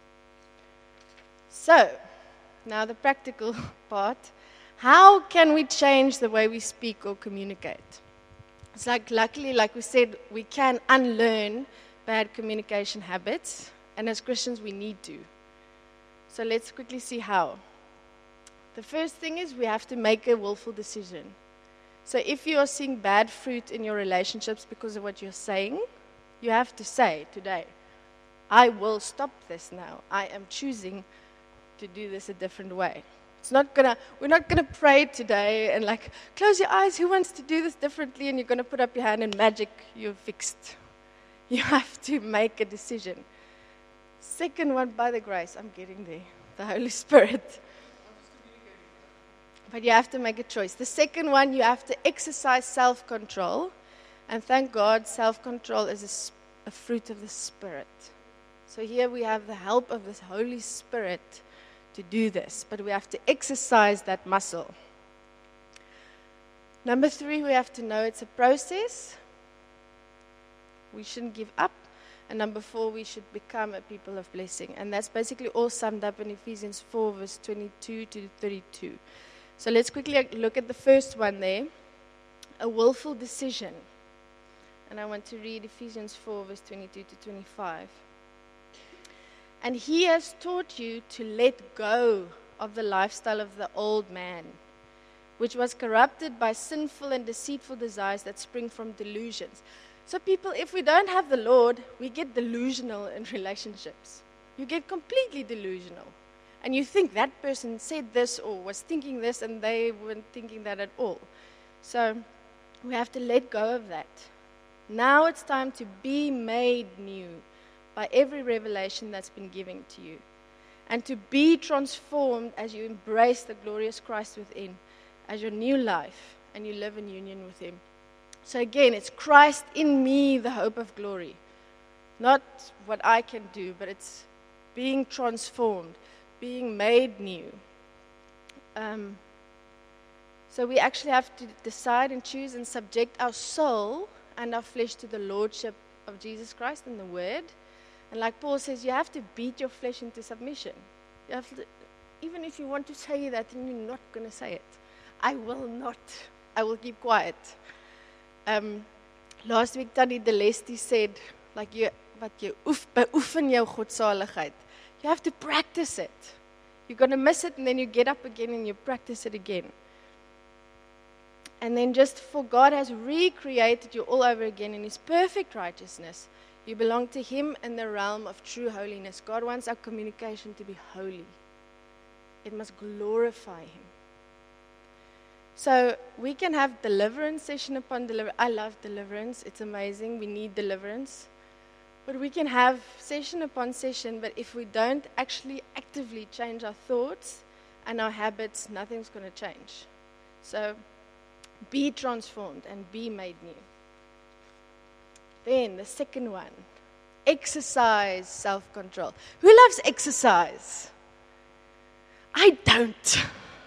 So, now the practical part. How can we change the way we speak or communicate? It's like, luckily, like we said, we can unlearn bad communication habits. And as Christians, we need to. So let's quickly see how. The first thing is we have to make a willful decision. So if you are seeing bad fruit in your relationships because of what you're saying, you have to say today, I will stop this now. I am choosing to do this a different way. It's not gonna, we're not gonna pray today and like, close your eyes, who wants to do this differently? And you're gonna put up your hand and magic, you're fixed. You have to make a decision. Second one, by the grace, I'm getting there, the Holy Spirit. But you have to make a choice. The second one, you have to exercise self-control. And thank God, self-control is a, a fruit of the Spirit. So here we have the help of the Holy Spirit to do this. But we have to exercise that muscle. Number three, we have to know it's a process. We shouldn't give up. And number four, we should become a people of blessing. And that's basically all summed up in Ephesians four, verse twenty-two to thirty-two. So let's quickly look at the first one there. A willful decision. And I want to read Ephesians four, verse twenty-two to twenty-five. And he has taught you to let go of the lifestyle of the old man, which was corrupted by sinful and deceitful desires that spring from delusions. So people, if we don't have the Lord, we get delusional in relationships. You get completely delusional. And you think that person said this or was thinking this and they weren't thinking that at all. So we have to let go of that. Now it's time to be made new by every revelation that's been given to you. And to be transformed as you embrace the glorious Christ within, as your new life, and you live in union with Him. So again, it's Christ in me, the hope of glory. Not what I can do, but it's being transformed, being made new. Um, so we actually have to decide and choose and subject our soul and our flesh to the lordship of Jesus Christ and the Word. And like Paul says, you have to beat your flesh into submission. You have to, even if you want to say that and you're not going to say it. I will not. I will keep quiet. Um, last week, Tannie Delesti said, like you, wat jy oef, beoefen jou godsaligheid. You have to practice it. You're going to miss it, and then you get up again and you practice it again. And then just for God has recreated you all over again in His perfect righteousness. You belong to Him in the realm of true holiness. God wants our communication to be holy. It must glorify Him. So we can have deliverance session upon deliverance. I love deliverance. It's amazing. We need deliverance. But we can have session upon session, but if we don't actually actively change our thoughts and our habits, nothing's going to change. So be transformed and be made new. Then the second one, exercise self-control. Who loves exercise? I don't.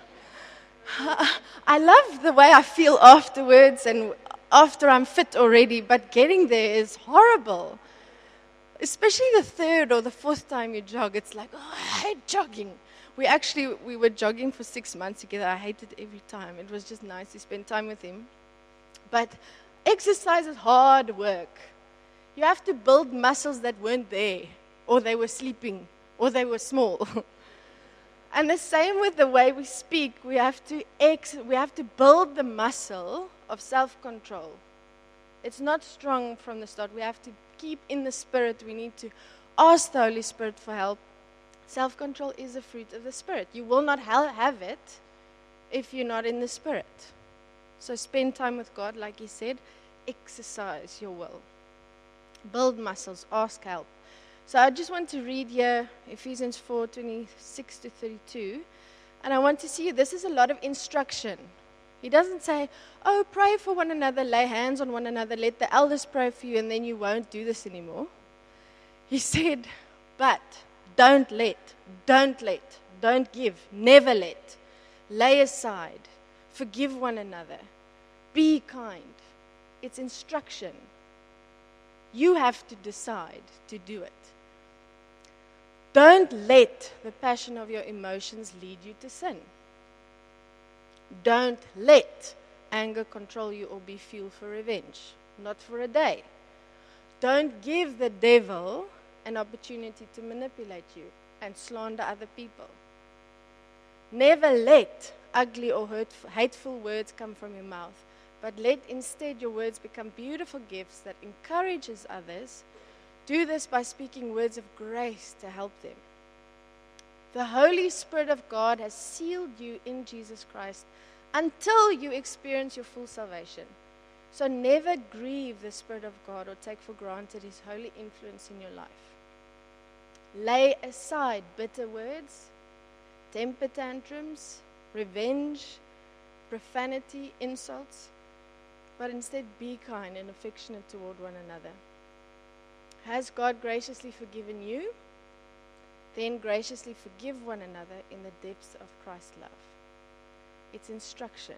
I love the way I feel afterwards and after I'm fit already, but getting there is horrible. especially the third or the fourth time you jog, it's like, oh, I hate jogging. We actually, we were jogging for six months together. I hated every time. It was just nice to spend time with him. But exercise is hard work. You have to build muscles that weren't there, or they were sleeping, or they were small. And the same with the way we speak. We have to ex- we have to build the muscle of self-control. It's not strong from the start. We have to keep in the Spirit. We need to ask the Holy Spirit for help. Self-control is a fruit of the Spirit. You will not ha- have it if you're not in the Spirit. So spend time with God, like he said. Exercise your will. Build muscles. Ask help. So I just want to read here Ephesians four, twenty-six to thirty-two. And I want to see you. This is a lot of instruction. He doesn't say, oh, pray for one another, lay hands on one another, let the elders pray for you, and then you won't do this anymore. He said, but don't let, don't let, don't give, never let, lay aside, forgive one another, be kind. It's instruction. You have to decide to do it. Don't let the passion of your emotions lead you to sin. Don't let anger control you or be fuel for revenge. Not for a day. Don't give the devil an opportunity to manipulate you and slander other people. Never let ugly or hurtful, hateful words come from your mouth, but let instead your words become beautiful gifts that encourages others. Do this by speaking words of grace to help them. The Holy Spirit of God has sealed you in Jesus Christ until you experience your full salvation. So never grieve the Spirit of God or take for granted His holy influence in your life. Lay aside bitter words, temper tantrums, revenge, profanity, insults, but instead be kind and affectionate toward one another. Has God graciously forgiven you? Then graciously forgive one another in the depths of Christ's love. It's instruction.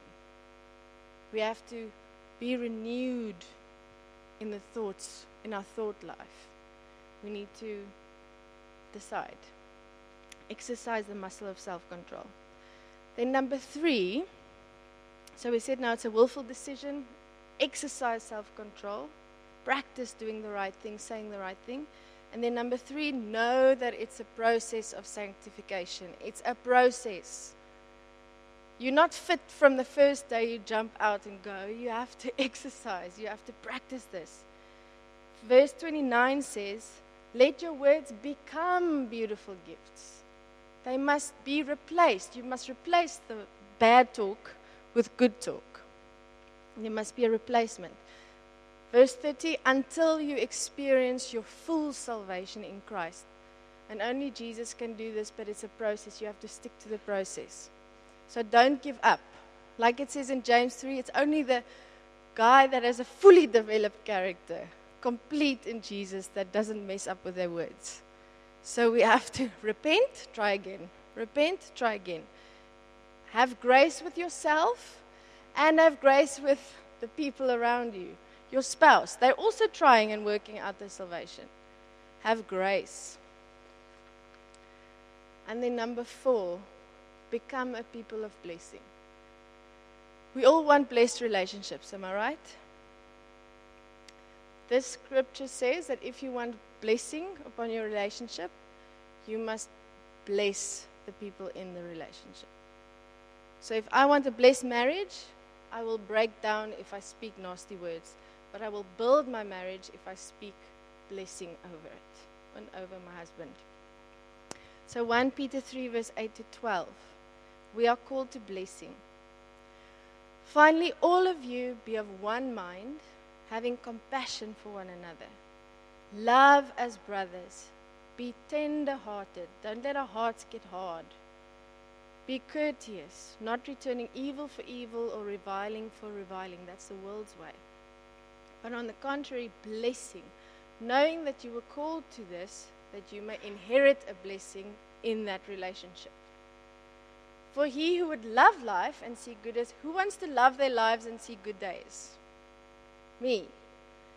We have to be renewed in the thoughts, in our thought life. We need to decide. Exercise the muscle of self-control. Then number three, so we said now it's a willful decision. Exercise self-control. Practice doing the right thing, saying the right thing. And then number three, know that it's a process of sanctification. It's a process. You're not fit from the first day you jump out and go. You have to exercise. You have to practice this. Verse twenty-nine says, let your words become beautiful gifts. They must be replaced. You must replace the bad talk with good talk. There must be a replacement. Verse thirty, until you experience your full salvation in Christ. And only Jesus can do this, but it's a process. You have to stick to the process. So don't give up. Like it says in James three, it's only the guy that has a fully developed character, complete in Jesus, that doesn't mess up with their words. So we have to repent, try again. Repent, try again. Have grace with yourself and have grace with the people around you. Your spouse, they're also trying and working out their salvation. Have grace. And then number four, become a people of blessing. We all want blessed relationships, am I right? This scripture says that if you want blessing upon your relationship, you must bless the people in the relationship. So if I want a blessed marriage, I will break down if I speak nasty words. But I will build my marriage if I speak blessing over it and over my husband. So First Peter three, verse eight to twelve. We are called to blessing. Finally, all of you be of one mind, having compassion for one another. Love as brothers. Be tender-hearted. Don't let our hearts get hard. Be courteous, not returning evil for evil or reviling for reviling. That's the world's way. But on the contrary, blessing, knowing that you were called to this, that you may inherit a blessing in that relationship. For he who would love life and see good days, who wants to love their lives and see good days? Me.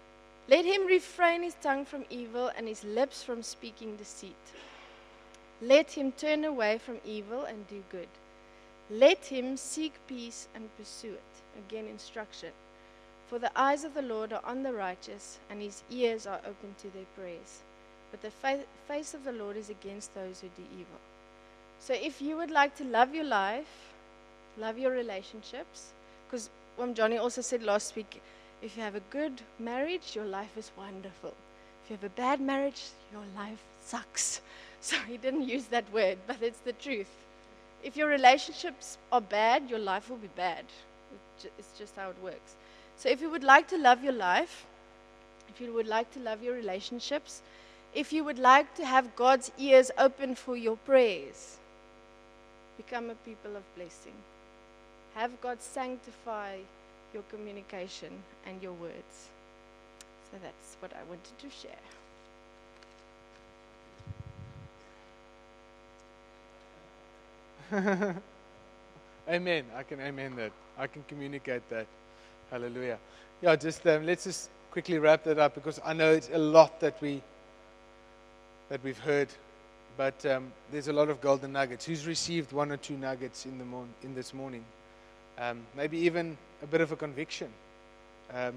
Let him refrain his tongue from evil and his lips from speaking deceit. Let him turn away from evil and do good. Let him seek peace and pursue it. Again, instruction. For the eyes of the Lord are on the righteous, and his ears are open to their prayers. But the fa- face of the Lord is against those who do evil. So if you would like to love your life, love your relationships, because Wam Johnny also said last week, if you have a good marriage, your life is wonderful. If you have a bad marriage, your life sucks. So he didn't use that word, but it's the truth. If your relationships are bad, your life will be bad. It's just how it works. So if you would like to love your life, if you would like to love your relationships, if you would like to have God's ears open for your prayers, become a people of blessing. Have God sanctify your communication and your words. So that's what I wanted to share. Amen. I can amen that. I can communicate that. Hallelujah. Yeah, just um, let's just quickly wrap that up, because I know it's a lot that we that we've heard, but um, there's a lot of golden nuggets. Who's received one or two nuggets in the morn- in this morning? Um, maybe even a bit of a conviction. Um,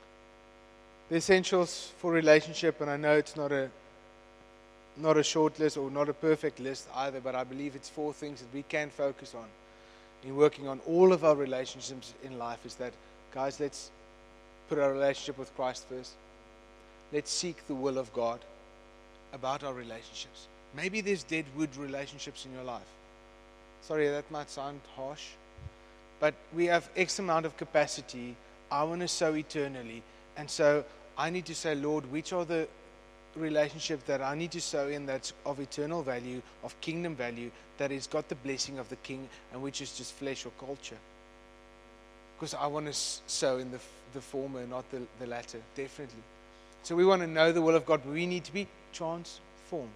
the essentials for relationship, and I know it's not a not a short list or not a perfect list either, but I believe it's four things that we can focus on in working on all of our relationships in life. Is that, guys, let's put our relationship with Christ first. Let's seek the will of God about our relationships. Maybe there's dead wood relationships in your life. Sorry, that might sound harsh, but we have X amount of capacity. I want to sow eternally, and so I need to say, Lord, which are the relationship that I need to sow in that's of eternal value, of kingdom value, that has got the blessing of the King, and which is just flesh or culture. Because I want to sow in the the former, not the, the latter, definitely. So we want to know the will of God, but we need to be transformed.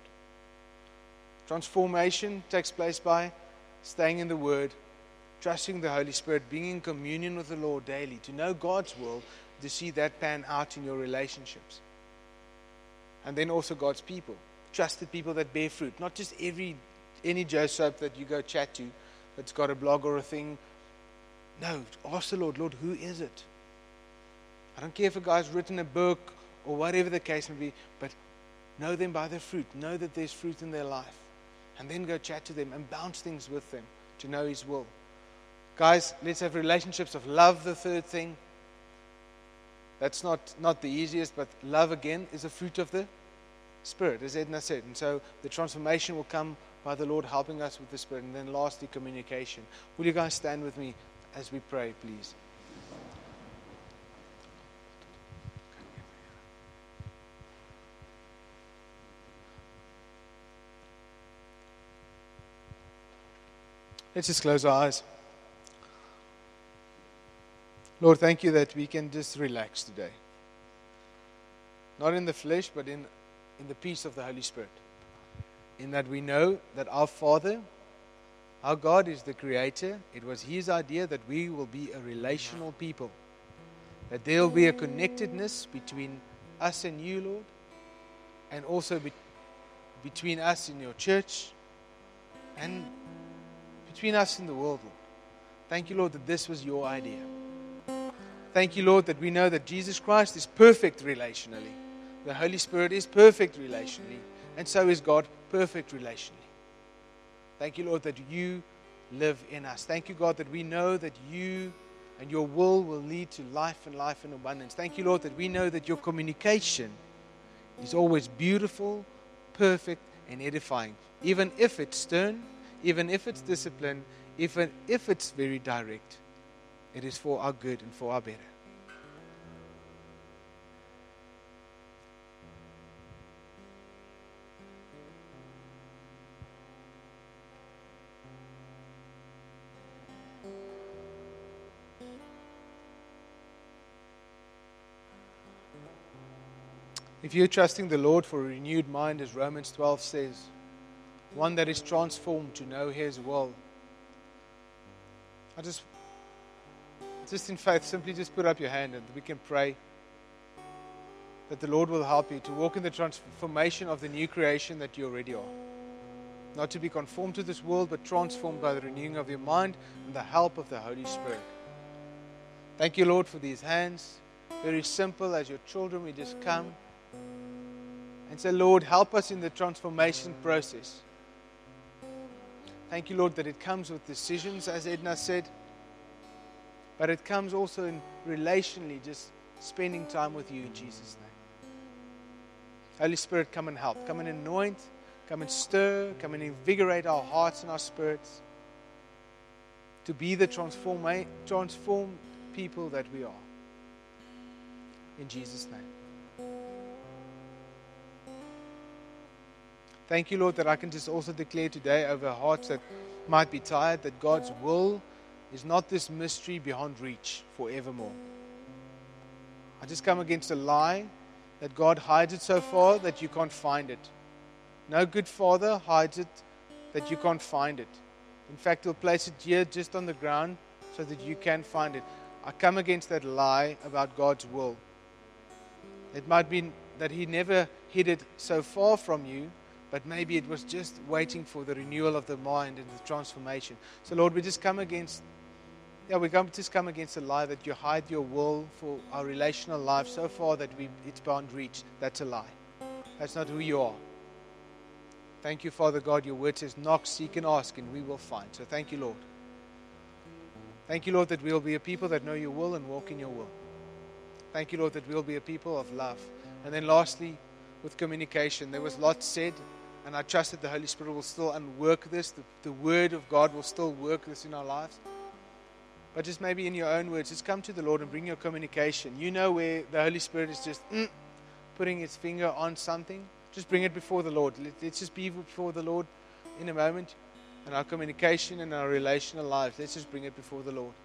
Transformation takes place by staying in the Word, trusting the Holy Spirit, being in communion with the Lord daily, to know God's will, to see that pan out in your relationships. And then also God's people, trusted people that bear fruit, not just every any Joe soap that you go chat to that's got a blog or a thing. No, ask the Lord, Lord, who is it? I don't care if a guy's written a book or whatever the case may be, but know them by their fruit. Know that there's fruit in their life. And then go chat to them and bounce things with them to know His will. Guys, let's have relationships of love, the third thing. That's not, not the easiest, but love, again, is a fruit of the Spirit, as Edna said. And so the transformation will come by the Lord helping us with the Spirit. And then lastly, communication. Will you guys stand with me as we pray, please? Let's just close our eyes. Lord, thank you that we can just relax today. Not in the flesh, but in, in the peace of the Holy Spirit. In that we know that our Father, our God, is the Creator. It was His idea that we will be a relational people. That there will be a connectedness between us and you, Lord. And also be, between us and your church. And between us and the world, Lord. Thank you, Lord, that this was your idea. Thank you, Lord, that we know that Jesus Christ is perfect relationally. The Holy Spirit is perfect relationally. And so is God perfect relationally. Thank you, Lord, that you live in us. Thank you, God, that we know that you and your will will lead to life and life in abundance. Thank you, Lord, that we know that your communication is always beautiful, perfect, and edifying. Even if it's stern, even if it's discipline, even if it's very direct, it is for our good and for our better. If you're trusting the Lord for a renewed mind, as Romans twelve says, one that is transformed to know His will, I just, just in faith, simply just put up your hand and we can pray. that the Lord will help you to walk in the transformation of the new creation that you already are. Not to be conformed to this world, but transformed by the renewing of your mind and the help of the Holy Spirit. Thank you, Lord, for these hands. Very simple, as your children, we just come and say, Lord, help us in the transformation process. Thank you, Lord, that it comes with decisions, as Edna said, but it comes also in relationally, just spending time with you in Jesus' name. Holy Spirit, come and help. Come and anoint. Come and stir. Come and invigorate our hearts and our spirits to be the transform, transformed people that we are. In Jesus' name. Thank you, Lord, that I can just also declare today over hearts that might be tired, that God's will is not this mystery beyond reach forevermore. I just come against a lie that God hides it so far that you can't find it. No good father hides it that you can't find it. In fact, he'll place it here just on the ground so that you can find it. I come against that lie about God's will. It might be that He never hid it so far from you, but maybe it was just waiting for the renewal of the mind and the transformation. So Lord, we just come against, yeah, we come, just come against the lie that you hide your will for our relational life so far that we it's beyond reach. That's a lie. That's not who you are. Thank you, Father God. Your word says, knock, seek, and ask, and we will find. So thank you, Lord. Thank you, Lord, that we will be a people that know your will and walk in your will. Thank you, Lord, that we will be a people of love. And then lastly, with communication, there was lots said, and I trust that the Holy Spirit will still unwork this. The, the Word of God will still work this in our lives. But just maybe in your own words, just come to the Lord and bring your communication. You know where the Holy Spirit is just mm, putting His finger on something. Just bring it before the Lord. Let, let's just be before the Lord in a moment. And our communication and our relational lives, let's just bring it before the Lord.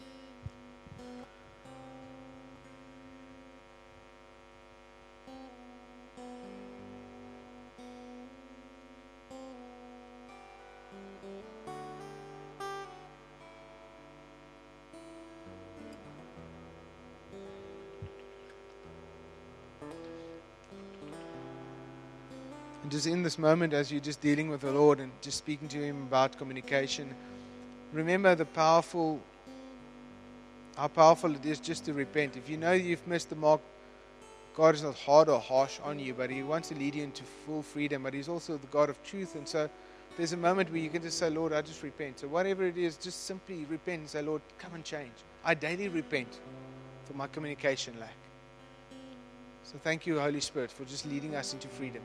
And just in this moment, as you're just dealing with the Lord and just speaking to Him about communication, remember the powerful, how powerful it is just to repent. If you know you've missed the mark, God is not hard or harsh on you, but He wants to lead you into full freedom. But He's also the God of truth. And so there's a moment where you can just say, Lord, I just repent. So whatever it is, just simply repent and say, Lord, come and change. I daily repent for my communication lack. So thank you, Holy Spirit, for just leading us into freedom.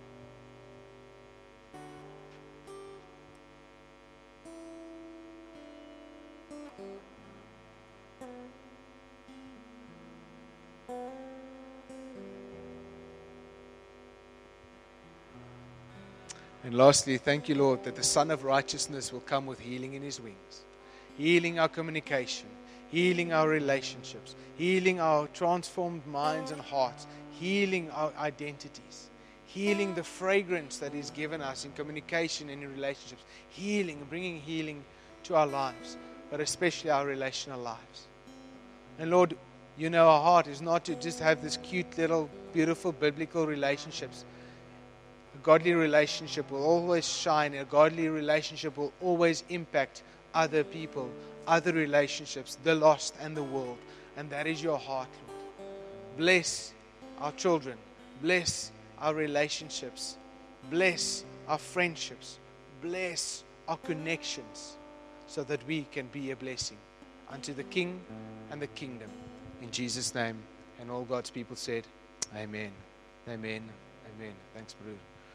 And lastly, thank you, Lord, that the Son of Righteousness will come with healing in His wings. Healing our communication, healing our relationships, healing our transformed minds and hearts, healing our identities, healing the fragrance that He's given us in communication and in relationships, healing and bringing healing to our lives, but especially our relational lives. And Lord, you know our heart is not to just have this cute little beautiful biblical relationships. A godly relationship will always shine. A godly relationship will always impact other people, other relationships, the lost and the world. And that is your heart, Lord. Bless our children. Bless our relationships. Bless our friendships. Bless our connections so that we can be a blessing unto the King and the kingdom. In Jesus' name. And all God's people said, Amen. Amen. Amen. Thanks, Baruch.